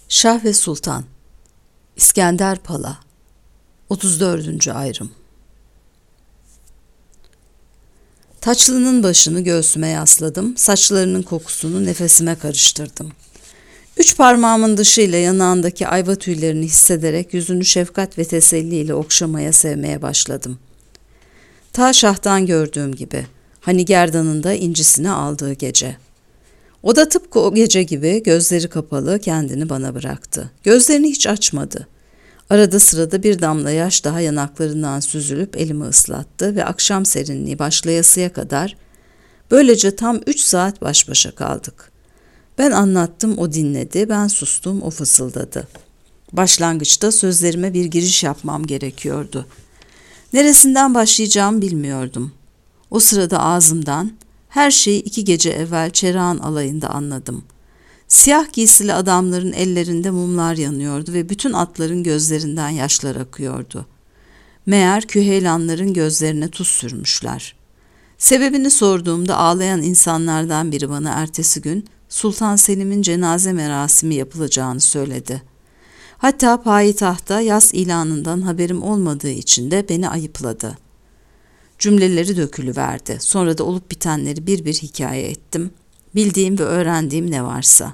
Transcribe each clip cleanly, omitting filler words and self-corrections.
Şah ve Sultan İskender Pala 34. Ayrım. Taçlı'nın başını göğsüme yasladım, saçlarının kokusunu nefesime karıştırdım. 3 parmağımın dışıyla yanağındaki ayva tüylerini hissederek yüzünü şefkat ve teselliyle okşamaya, sevmeye başladım. Ta Şah'tan gördüğüm gibi, hani gerdanında incisini aldığı gece. O da tıpkı o gece gibi gözleri kapalı kendini bana bıraktı. Gözlerini hiç açmadı. Arada sırada bir damla yaş daha yanaklarından süzülüp elimi ıslattı ve akşam serinliği başlayasıya kadar böylece tam 3 saat baş başa kaldık. Ben anlattım, o dinledi, ben sustum, o fısıldadı. Başlangıçta sözlerime bir giriş yapmam gerekiyordu. Neresinden başlayacağımı bilmiyordum. O sırada ağzımdan her şeyi 2 gece evvel Çerağan alayında anladım. Siyah giysili adamların ellerinde mumlar yanıyordu ve bütün atların gözlerinden yaşlar akıyordu. Meğer küheylanların gözlerine tuz sürmüşler. Sebebini sorduğumda ağlayan insanlardan biri bana ertesi gün Sultan Selim'in cenaze merasimi yapılacağını söyledi. Hatta payitahta yas ilanından haberim olmadığı için de beni ayıpladı. Cümleleri dökülüverdi. Sonra da olup bitenleri bir bir hikaye ettim. Bildiğim ve öğrendiğim ne varsa.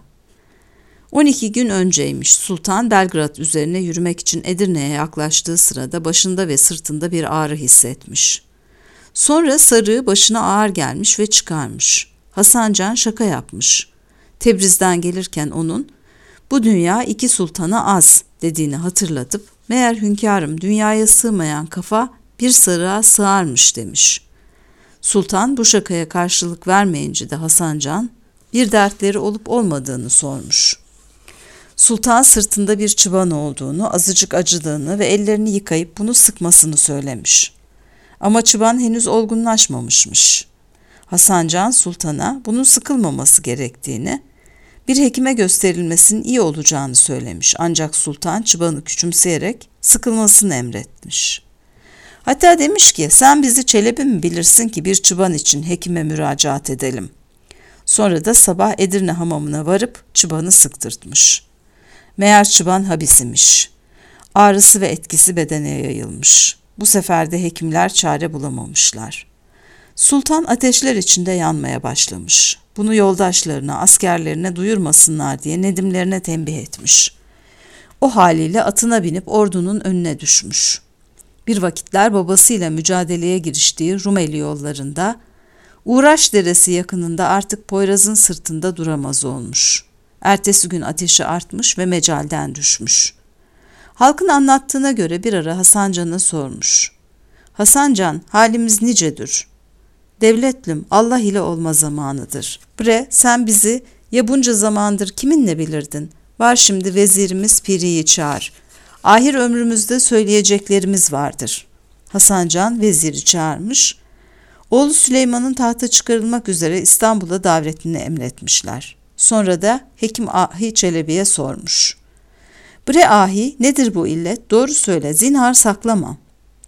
12 gün önceymiş. Sultan Belgrad üzerine yürümek için Edirne'ye yaklaştığı sırada başında ve sırtında bir ağrı hissetmiş. Sonra sarığı başına ağır gelmiş ve çıkarmış. Hasan Can şaka yapmış. Tebriz'den gelirken onun "Bu dünya 2 sultana az" dediğini hatırlatıp "Meğer hünkârım, dünyaya sığmayan kafa bir sarığa sığarmış" demiş. Sultan bu şakaya karşılık vermeyince de Hasan Can bir dertleri olup olmadığını sormuş. Sultan sırtında bir çıban olduğunu, azıcık acıdığını ve ellerini yıkayıp bunu sıkmasını söylemiş. Ama çıban henüz olgunlaşmamışmış. Hasan Can sultana bunun sıkılmaması gerektiğini, bir hekime gösterilmesinin iyi olacağını söylemiş. Ancak sultan çıbanı küçümseyerek sıkılmasını emretmiş. Hatta demiş ki "Sen bizi Çelebi mi bilirsin ki bir çıban için hekime müracaat edelim." Sonra da sabah Edirne hamamına varıp çıbanı sıktırtmış. Meğer çıban habis imiş. Ağrısı ve etkisi bedene yayılmış. Bu sefer de hekimler çare bulamamışlar. Sultan ateşler içinde yanmaya başlamış. Bunu yoldaşlarına, askerlerine duyurmasınlar diye nedimlerine tembih etmiş. O haliyle atına binip ordunun önüne düşmüş. Bir vakitler babasıyla mücadeleye giriştiği Rumeli yollarında, Uğraş Deresi yakınında artık Poyraz'ın sırtında duramaz olmuş. Ertesi gün ateşi artmış ve mecalden düşmüş. Halkın anlattığına göre bir ara Hasan Can'a sormuş. "Hasan Can, halimiz nicedir?" "Devletlüm, Allah ile olma zamanıdır." "Bre, sen bizi ya bunca zamandır kiminle bilirdin? Var şimdi vezirimiz Piri'yi çağır. Ahir ömrümüzde söyleyeceklerimiz vardır." Hasan Can veziri çağırmış. Oğlu Süleyman'ın tahta çıkarılmak üzere İstanbul'a davetini emretmişler. Sonra da Hekim Ahi Çelebi'ye sormuş. "Bre Ahi, nedir bu illet? Doğru söyle, zinhar saklama."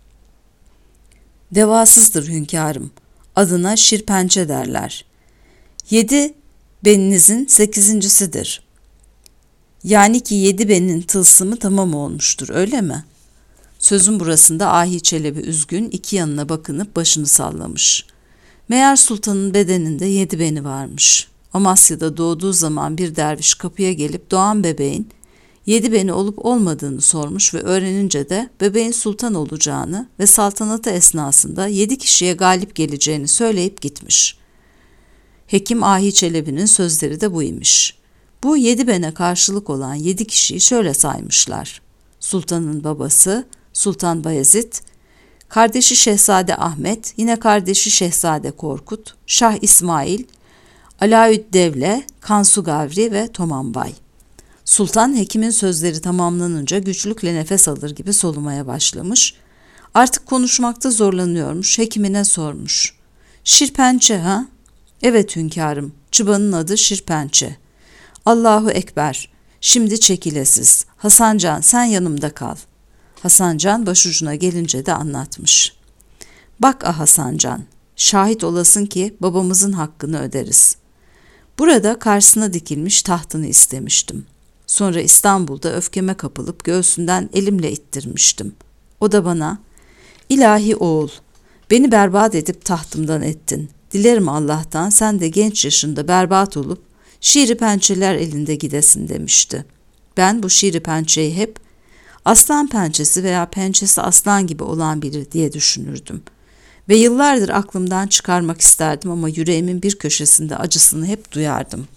"Devasızdır hünkârım. Adına şirpençe derler. 7 beninizin 8.'sidir. Yani ki 7 benin tılsımı tamam olmuştur, öyle mi?" Sözün burasında Ahi Çelebi üzgün, 2 yanına bakınıp başını sallamış. Meğer sultanın bedeninde 7 beni varmış. Amasya'da doğduğu zaman bir derviş kapıya gelip doğan bebeğin 7 beni olup olmadığını sormuş ve öğrenince de bebeğin sultan olacağını ve saltanatı esnasında 7 kişiye galip geleceğini söyleyip gitmiş. Hekim Ahi Çelebi'nin sözleri de buymuş. Bu 7 bene karşılık olan 7 kişiyi şöyle saymışlar. Sultanın babası Sultan Bayezid, kardeşi Şehzade Ahmet, yine kardeşi Şehzade Korkut, Şah İsmail, Alaüddevle, Kansu Gavri ve Tomanbay. Sultan hekimin sözleri tamamlanınca güçlükle nefes alır gibi solumaya başlamış. Artık konuşmakta zorlanıyormuş, hekimine sormuş. "Şirpençe ha?" "Evet hünkârım, çıbanın adı Şirpençe." "Allahu Ekber, şimdi çekilesiz. Hasan Can, sen yanımda kal." Hasan Can başucuna gelince de anlatmış. "Bak Hasan Can, şahit olasın ki babamızın hakkını öderiz. Burada karşısına dikilmiş tahtını istemiştim. Sonra İstanbul'da öfkeme kapılıp göğsünden elimle ittirmiştim. O da bana, "İlahi oğul, beni berbat edip tahtımdan ettin. Dilerim Allah'tan sen de genç yaşında berbat olup şiiri pençeler elinde gidesin," demişti. Ben bu şiiri pençeyi hep aslan pençesi veya pençesi aslan gibi olan biri diye düşünürdüm. Ve yıllardır aklımdan çıkarmak isterdim ama yüreğimin bir köşesinde acısını hep duyardım.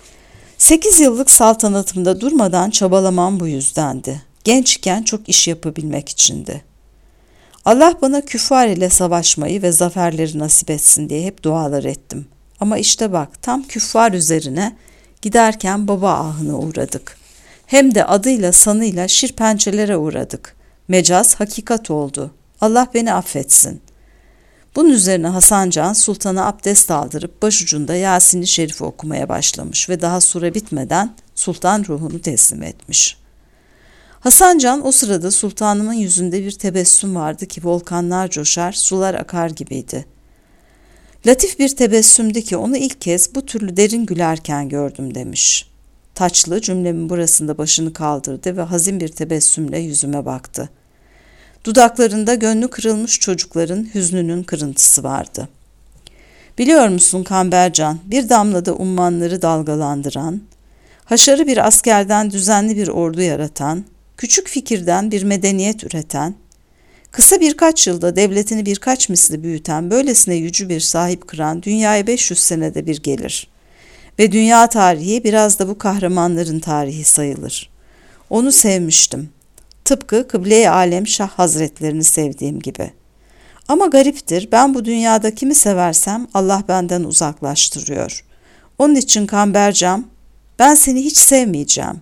8 yıllık saltanatımda durmadan çabalamam bu yüzdendi. Gençken çok iş yapabilmek içindi. Allah bana küffar ile savaşmayı ve zaferleri nasip etsin diye hep dualar ettim. Ama işte bak, tam küffar üzerine giderken baba ahına uğradık. Hem de adıyla sanıyla şirpençelere uğradık. Mecaz hakikat oldu. Allah beni affetsin. Bunun üzerine Hasan Can sultana abdest aldırıp başucunda Yasin-i Şerif okumaya başlamış ve daha sure bitmeden sultan ruhunu teslim etmiş. Hasan Can o sırada sultanımın yüzünde bir tebessüm vardı ki volkanlar coşar, sular akar gibiydi. Latif bir tebessümdü ki onu ilk kez bu türlü derin gülerken gördüm demiş. Taçlı cümlemin burasında başını kaldırdı ve hazin bir tebessümle yüzüme baktı. Dudaklarında gönlü kırılmış çocukların hüznünün kırıntısı vardı. "Biliyor musun Kambercan, bir damlada ummanları dalgalandıran, haşarı bir askerden düzenli bir ordu yaratan, küçük fikirden bir medeniyet üreten, kısa birkaç yılda devletini birkaç misli büyüten, böylesine yücü bir sahip kıran dünyaya 500 senede bir gelir. Ve dünya tarihi biraz da bu kahramanların tarihi sayılır. Onu sevmiştim. Tıpkı Kıble-i Alem Şah Hazretlerini sevdiğim gibi. Ama gariptir, ben bu dünyada kimi seversem Allah benden uzaklaştırıyor. Onun için Kambercam, ben seni hiç sevmeyeceğim."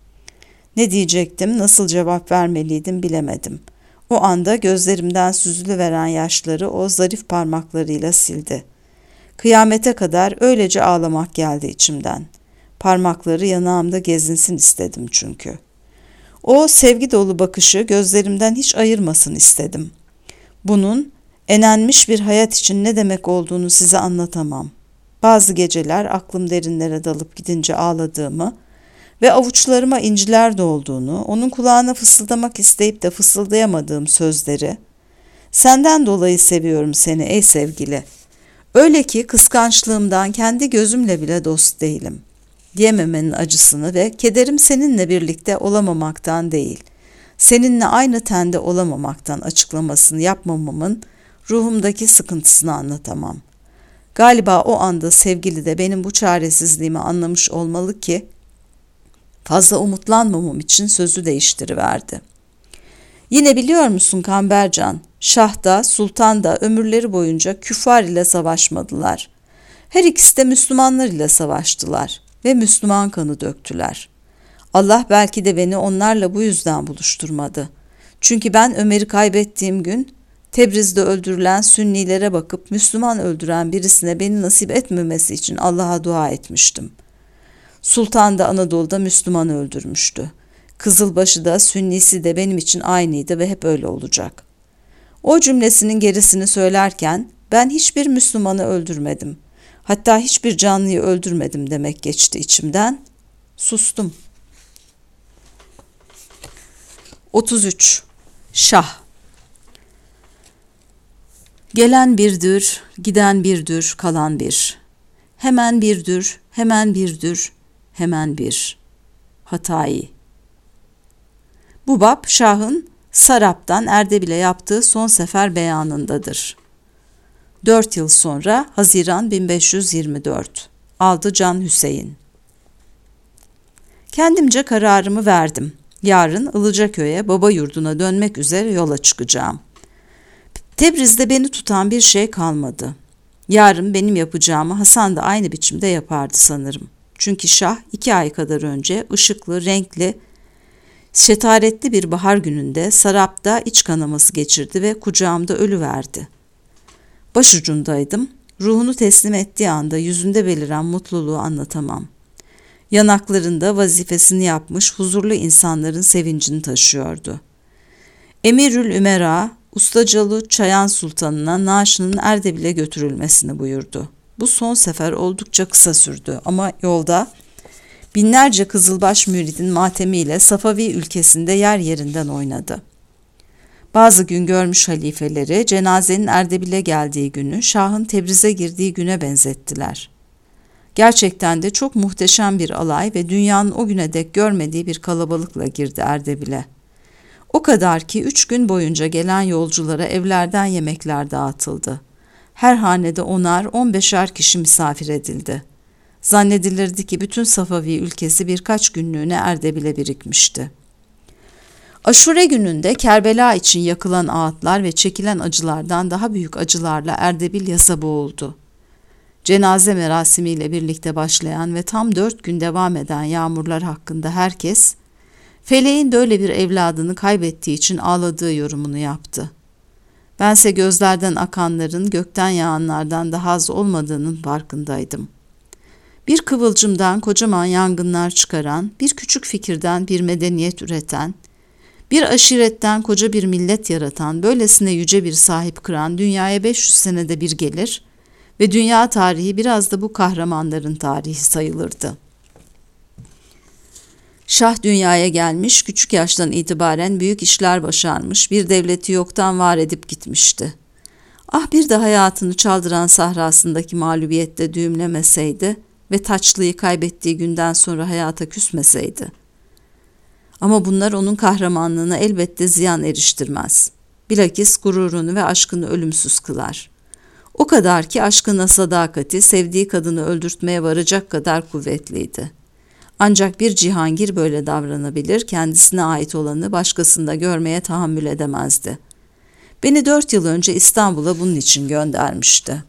Ne diyecektim, nasıl cevap vermeliydim bilemedim. O anda gözlerimden süzülüveren yaşları o zarif parmaklarıyla sildi. Kıyamete kadar öylece ağlamak geldi içimden. Parmakları yanağımda gezinsin istedim çünkü. O sevgi dolu bakışı gözlerimden hiç ayırmasın istedim. Bunun enenmiş bir hayat için ne demek olduğunu size anlatamam. Bazı geceler aklım derinlere dalıp gidince ağladığımı ve avuçlarıma inciler dolduğunu, onun kulağına fısıldamak isteyip de fısıldayamadığım sözleri, "Senden dolayı seviyorum seni ey sevgili. Öyle ki kıskançlığımdan kendi gözümle bile dost değilim," diyememenin acısını ve kederim seninle birlikte olamamaktan değil, seninle aynı tende olamamaktan açıklamasını yapmamamın ruhumdaki sıkıntısını anlatamam. Galiba o anda sevgili de benim bu çaresizliğimi anlamış olmalı ki fazla umutlanmamam için sözü değiştiriverdi. "Yine biliyor musun Kambercan, Şah da Sultan da ömürleri boyunca küffar ile savaşmadılar. Her ikisi de Müslümanlar ile savaştılar ve Müslüman kanı döktüler. Allah belki de beni onlarla bu yüzden buluşturmadı. Çünkü ben Ömer'i kaybettiğim gün Tebriz'de öldürülen Sünnilere bakıp Müslüman öldüren birisine beni nasip etmemesi için Allah'a dua etmiştim. Sultan da Anadolu'da Müslüman öldürmüştü. Kızılbaşı da Sünnisi de benim için aynıydı ve hep öyle olacak." O cümlesinin gerisini söylerken ben hiçbir Müslümanı öldürmedim. Hatta hiçbir canlıyı öldürmedim demek geçti içimden. Sustum. 33. Şah. Gelen birdir, giden birdir, kalan bir. Hemen birdir, hemen birdir, hemen bir. Hatayi. Bu bab Şah'ın Sarap'tan Erdebil'e yaptığı son sefer beyanındadır. 4 yıl sonra Haziran 1524. Aldı Can Hüseyin. Kendimce kararımı verdim. Yarın Ilıcaköy'e baba yurduna dönmek üzere yola çıkacağım. Tebriz'de beni tutan bir şey kalmadı. Yarın benim yapacağımı Hasan da aynı biçimde yapardı sanırım. Çünkü Şah 2 ay kadar önce ışıklı, renkli, şetaretli bir bahar gününde Sarap'ta iç kanaması geçirdi ve kucağımda ölüverdi. Başucundaydım. Ruhunu teslim ettiği anda yüzünde beliren mutluluğu anlatamam. Yanaklarında vazifesini yapmış huzurlu insanların sevincini taşıyordu. Emirül Ümera, Ustacalı Çayan Sultanı'na naaşının Erdebil'e götürülmesini buyurdu. Bu son sefer oldukça kısa sürdü ama yolda Binlerce Kızılbaş müridin matemiyle Safavi ülkesinde yer yerinden oynadı. Bazı gün görmüş halifeleri cenazenin Erdebil'e geldiği günü Şah'ın Tebriz'e girdiği güne benzettiler. Gerçekten de çok muhteşem bir alay ve dünyanın o güne dek görmediği bir kalabalıkla girdi Erdebil'e. O kadar ki 3 gün boyunca gelen yolculara evlerden yemekler dağıtıldı. Her hanede 10'ar 15'er kişi misafir edildi. Zannedilirdi ki bütün Safavi ülkesi birkaç günlüğüne Erdebil'e birikmişti. Aşure gününde Kerbela için yakılan ağıtlar ve çekilen acılardan daha büyük acılarla Erdebil yasa boğuldu. Cenaze merasimiyle birlikte başlayan ve tam 4 gün devam eden yağmurlar hakkında herkes, feleğin böyle bir evladını kaybettiği için ağladığı yorumunu yaptı. Bense gözlerden akanların gökten yağanlardan daha az olmadığının farkındaydım. Bir kıvılcımdan kocaman yangınlar çıkaran, bir küçük fikirden bir medeniyet üreten, bir aşiretten koca bir millet yaratan, böylesine yüce bir sahip kıran dünyaya 500 senede bir gelir ve dünya tarihi biraz da bu kahramanların tarihi sayılırdı. Şah dünyaya gelmiş, küçük yaştan itibaren büyük işler başarmış, bir devleti yoktan var edip gitmişti. Ah bir de hayatını çaldıran sahrasındaki mağlubiyette düğümlemeseydi ve Taçlı'yı kaybettiği günden sonra hayata küsmeseydi. Ama bunlar onun kahramanlığına elbette ziyan eriştirmez. Bilakis gururunu ve aşkını ölümsüz kılar. O kadar ki aşkına sadakati sevdiği kadını öldürtmeye varacak kadar kuvvetliydi. Ancak bir cihangir böyle davranabilir, kendisine ait olanı başkasında görmeye tahammül edemezdi. Beni 4 yıl önce İstanbul'a bunun için göndermişti.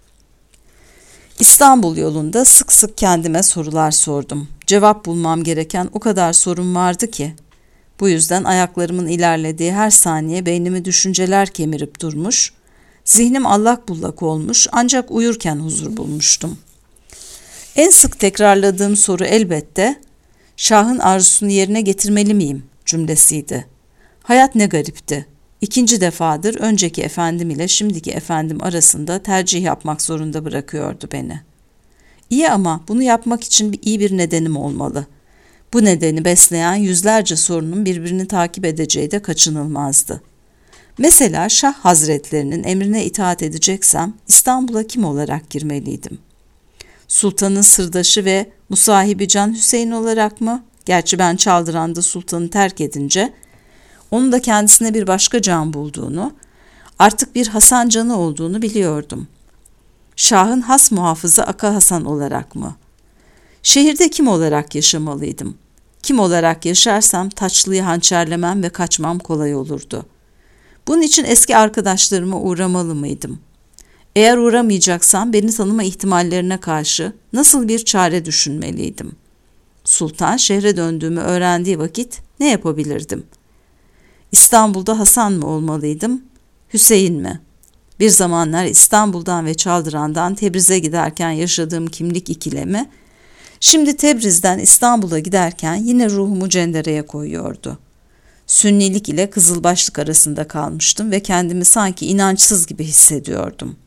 İstanbul yolunda sık sık kendime sorular sordum. Cevap bulmam gereken o kadar sorun vardı ki. Bu yüzden ayaklarımın ilerlediği her saniye beynimi düşünceler kemirip durmuş, zihnim allak bullak olmuş ancak uyurken huzur bulmuştum. En sık tekrarladığım soru elbette, Şah'ın arzusunu yerine getirmeli miyim cümlesiydi. Hayat ne garipti. 2. defadır önceki efendim ile şimdiki efendim arasında tercih yapmak zorunda bırakıyordu beni. İyi ama bunu yapmak için iyi bir nedenim olmalı. Bu nedeni besleyen yüzlerce sorunun birbirini takip edeceği de kaçınılmazdı. Mesela Şah Hazretlerinin emrine itaat edeceksem İstanbul'a kim olarak girmeliydim? Sultanın sırdaşı ve musahibi Can Hüseyin olarak mı? Gerçi ben Çaldıran'da sultanı terk edince onun da kendisine bir başka can bulduğunu, artık bir Hasan canı olduğunu biliyordum. Şah'ın has muhafızı Aka Hasan olarak mı? Şehirde kim olarak yaşamalıydım? Kim olarak yaşarsam Taçlı'yı hançerlemem ve kaçmam kolay olurdu. Bunun için eski arkadaşlarıma uğramalı mıydım? Eğer uğramayacaksam beni tanıma ihtimallerine karşı nasıl bir çare düşünmeliydim? Sultan şehre döndüğümü öğrendiği vakit ne yapabilirdim? İstanbul'da Hasan mı olmalıydım, Hüseyin mi? Bir zamanlar İstanbul'dan ve Çaldıran'dan Tebriz'e giderken yaşadığım kimlik ikilemi, şimdi Tebriz'den İstanbul'a giderken yine ruhumu cendereye koyuyordu. Sünnilik ile Kızılbaşlık arasında kalmıştım ve kendimi sanki inançsız gibi hissediyordum.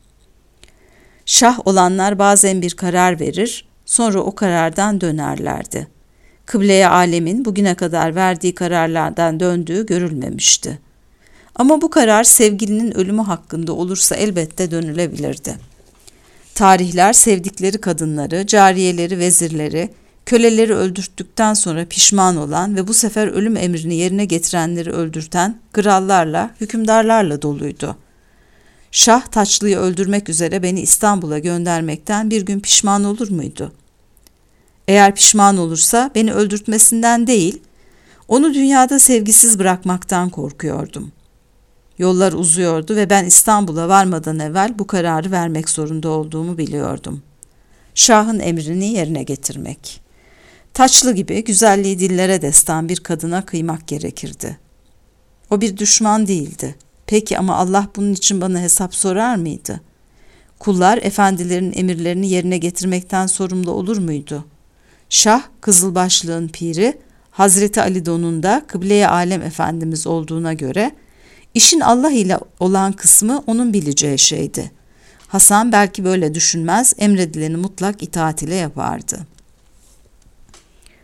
Şah olanlar bazen bir karar verir, sonra o karardan dönerlerdi. Kıble-i âlemin bugüne kadar verdiği kararlardan döndüğü görülmemişti. Ama bu karar sevgilinin ölümü hakkında olursa elbette dönülebilirdi. Tarihler sevdikleri kadınları, cariyeleri, vezirleri, köleleri öldürttükten sonra pişman olan ve bu sefer ölüm emrini yerine getirenleri öldürten krallarla, hükümdarlarla doluydu. Şah Taçlı'yı öldürmek üzere beni İstanbul'a göndermekten bir gün pişman olur muydu? Eğer pişman olursa beni öldürtmesinden değil, onu dünyada sevgisiz bırakmaktan korkuyordum. Yollar uzuyordu ve ben İstanbul'a varmadan evvel bu kararı vermek zorunda olduğumu biliyordum. Şah'ın emrini yerine getirmek. Taçlı gibi güzelliği dillere destan bir kadına kıymak gerekirdi. O bir düşman değildi. Peki ama Allah bunun için bana hesap sorar mıydı? Kullar efendilerin emirlerini yerine getirmekten sorumlu olur muydu? Şah, Kızılbaşlığın piri, Hazreti Ali Don'un Kıble-i Alem Efendimiz olduğuna göre, işin Allah ile olan kısmı onun bileceği şeydi. Hasan belki böyle düşünmez, emredileni mutlak itaat ile yapardı.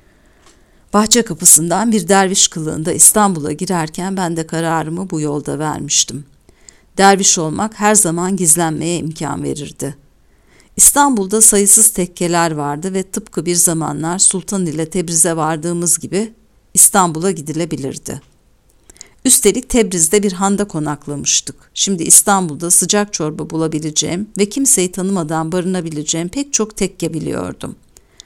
Bahçe kapısından bir derviş kılığında İstanbul'a girerken ben de kararımı bu yolda vermiştim. Derviş olmak her zaman gizlenmeye imkan verirdi. İstanbul'da sayısız tekkeler vardı ve tıpkı bir zamanlar Sultan ile Tebriz'e vardığımız gibi İstanbul'a gidilebilirdi. Üstelik Tebriz'de bir handa konaklamıştık. Şimdi İstanbul'da sıcak çorba bulabileceğim ve kimseyi tanımadan barınabileceğim pek çok tekke biliyordum.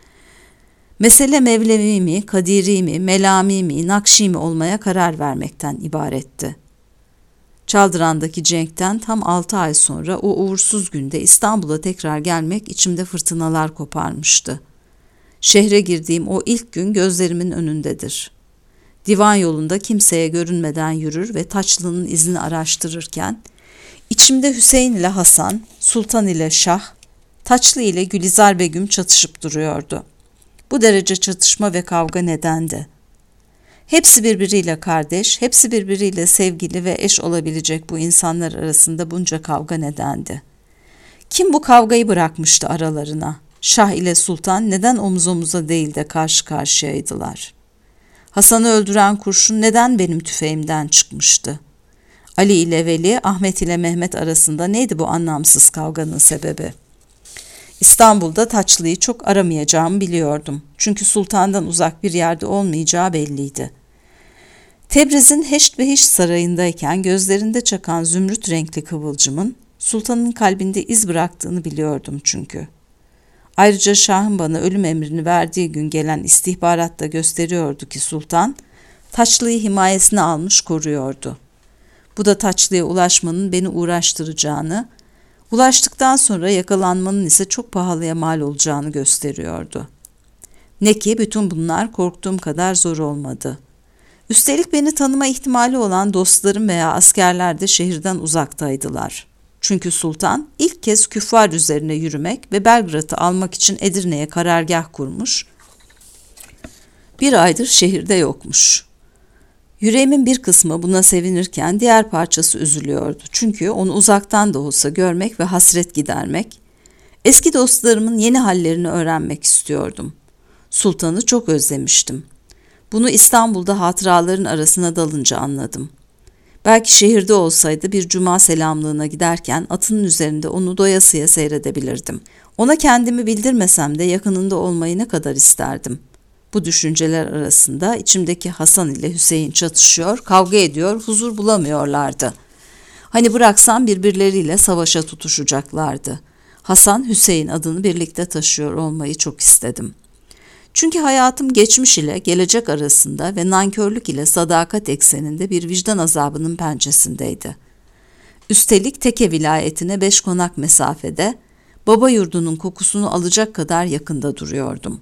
Mesele Mevlevi mi, Kadiri mi, Melami mi, Nakşi mi olmaya karar vermekten ibaretti. Çaldıran'daki cenkten tam 6 ay sonra o uğursuz günde İstanbul'a tekrar gelmek içimde fırtınalar koparmıştı. Şehre girdiğim o ilk gün gözlerimin önündedir. Divan yolunda kimseye görünmeden yürür ve Taçlı'nın izini araştırırken, içimde Hüseyin ile Hasan, Sultan ile Şah, Taçlı ile Gülizar Begüm çatışıp duruyordu. Bu derece çatışma ve kavga nedendi? Hepsi birbiriyle kardeş, hepsi birbiriyle sevgili ve eş olabilecek bu insanlar arasında bunca kavga nedendi? Kim bu kavgayı bırakmıştı aralarına? Şah ile Sultan neden omuz omuza değil de karşı karşıyaydılar? Hasan'ı öldüren kurşun neden benim tüfeğimden çıkmıştı? Ali ile Veli, Ahmet ile Mehmet arasında neydi bu anlamsız kavganın sebebi? İstanbul'da Taçlı'yı çok aramayacağımı biliyordum. Çünkü sultandan uzak bir yerde olmayacağı belliydi. Tebriz'in Heştbehiş sarayındayken gözlerinde çakan zümrüt renkli kıvılcımın sultanın kalbinde iz bıraktığını biliyordum çünkü. Ayrıca Şah'ın bana ölüm emrini verdiği gün gelen istihbarat da gösteriyordu ki sultan Taçlı'yı himayesine almış koruyordu. Bu da Taçlı'ya ulaşmanın beni uğraştıracağını, ulaştıktan sonra yakalanmanın ise çok pahalıya mal olacağını gösteriyordu. Ne ki bütün bunlar korktuğum kadar zor olmadı. Üstelik beni tanıma ihtimali olan dostlarım veya askerler de şehirden uzaktaydılar. Çünkü sultan ilk kez küffar üzerine yürümek ve Belgrad'ı almak için Edirne'ye karargah kurmuş, bir aydır şehirde yokmuş. Yüreğimin bir kısmı buna sevinirken diğer parçası üzülüyordu. Çünkü onu uzaktan da olsa görmek ve hasret gidermek, eski dostlarımın yeni hallerini öğrenmek istiyordum. Sultanı çok özlemiştim. Bunu İstanbul'da hatıraların arasına dalınca anladım. Belki şehirde olsaydı bir cuma selamlığına giderken atının üzerinde onu doyasıya seyredebilirdim. Ona kendimi bildirmesem de yakınında olmayı ne kadar isterdim. Bu düşünceler arasında içimdeki Hasan ile Hüseyin çatışıyor, kavga ediyor, huzur bulamıyorlardı. Hani bıraksam birbirleriyle savaşa tutuşacaklardı. Hasan, Hüseyin adını birlikte taşıyor olmayı çok istedim. Çünkü hayatım geçmiş ile gelecek arasında ve nankörlük ile sadakat ekseninde bir vicdan azabının pençesindeydi. Üstelik Teke vilayetine 5 konak mesafede, baba yurdunun kokusunu alacak kadar yakında duruyordum.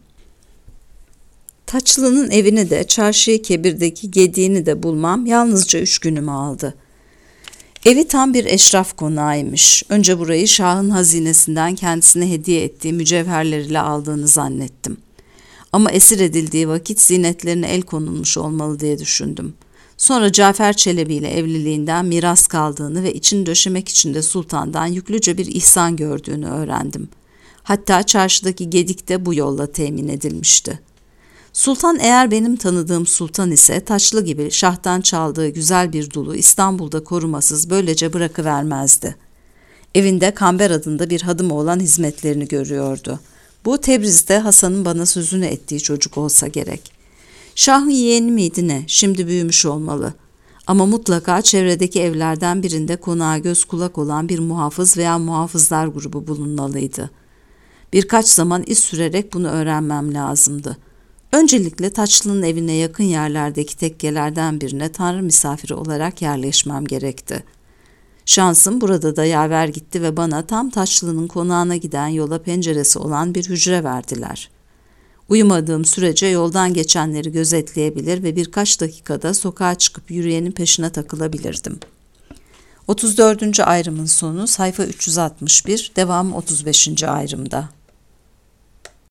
Taçlı'nın evini de, Çarşı-ı Kebir'deki gediğini de bulmam yalnızca 3 günümü aldı. Evi tam bir eşraf konağıymış. Önce burayı Şah'ın hazinesinden kendisine hediye ettiği mücevherleriyle aldığını zannettim. Ama esir edildiği vakit zinetlerine el konulmuş olmalı diye düşündüm. Sonra Cafer Çelebi ile evliliğinden miras kaldığını ve içini döşemek için de sultandan yüklüce bir ihsan gördüğünü öğrendim. Hatta çarşıdaki gedik de bu yolla temin edilmişti. Sultan eğer benim tanıdığım sultan ise Taçlı gibi Şah'tan çaldığı güzel bir dulu İstanbul'da korumasız böylece bırakıvermezdi. Evinde Kamber adında bir hadım olan hizmetlerini görüyordu. Bu Tebriz'de Hasan'ın bana sözünü ettiği çocuk olsa gerek. Şah'ın yeğeni miydi ne? Şimdi büyümüş olmalı. Ama mutlaka çevredeki evlerden birinde konağa göz kulak olan bir muhafız veya muhafızlar grubu bulunmalıydı. Birkaç zaman iz sürerek bunu öğrenmem lazımdı. Öncelikle Taçlı'nın evine yakın yerlerdeki tekkelerden birine tanrı misafiri olarak yerleşmem gerekti. Şansım burada da yaver gitti ve bana tam Taçlı'nın konağına giden yola penceresi olan bir hücre verdiler. Uyumadığım sürece yoldan geçenleri gözetleyebilir ve birkaç dakikada sokağa çıkıp yürüyenin peşine takılabilirdim. 34. ayrımın sonu sayfa 361, devamı 35. ayrımda.